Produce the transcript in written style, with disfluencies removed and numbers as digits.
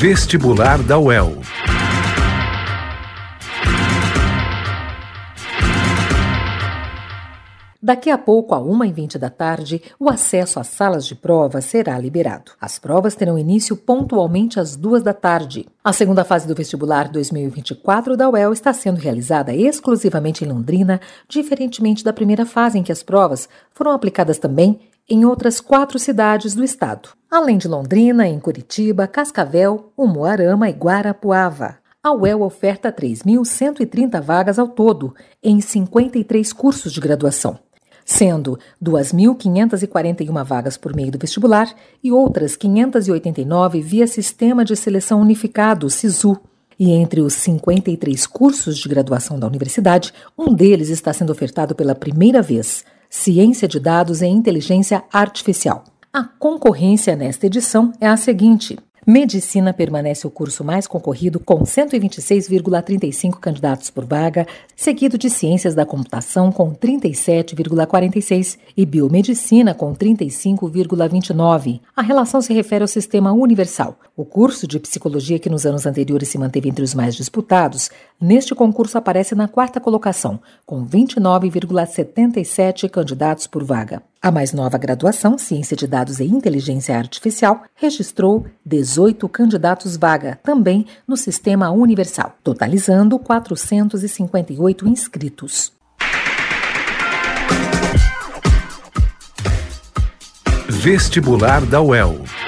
Vestibular da UEL. Daqui a pouco, às 1h20 da tarde, o acesso às salas de prova será liberado. As provas terão início pontualmente às 2 da tarde. A segunda fase do vestibular 2024 da UEL está sendo realizada exclusivamente em Londrina, diferentemente da primeira fase em que as provas foram aplicadas também em outras 4 cidades do estado. Além de Londrina, em Curitiba, Cascavel, Umuarama e Guarapuava. A UEL oferta 3.130 vagas ao todo, em 53 cursos de graduação, sendo 2.541 vagas por meio do vestibular e outras 589 via Sistema de Seleção Unificado, SISU. E entre os 53 cursos de graduação da universidade, um deles está sendo ofertado pela primeira vez, Ciência de Dados e Inteligência Artificial. A concorrência nesta edição é a seguinte: Medicina permanece o curso mais concorrido, com 126,35 candidatos por vaga, seguido de Ciências da Computação, com 37,46 e Biomedicina, com 35,29. A relação se refere ao Sistema Universal. O curso de Psicologia, que nos anos anteriores se manteve entre os mais disputados, neste concurso aparece na 4ª colocação, com 29,77 candidatos por vaga. A mais nova graduação, Ciência de Dados e Inteligência Artificial, registrou 18 candidatos vaga, também no Sistema Universal, totalizando 458 inscritos. Vestibular da UEL.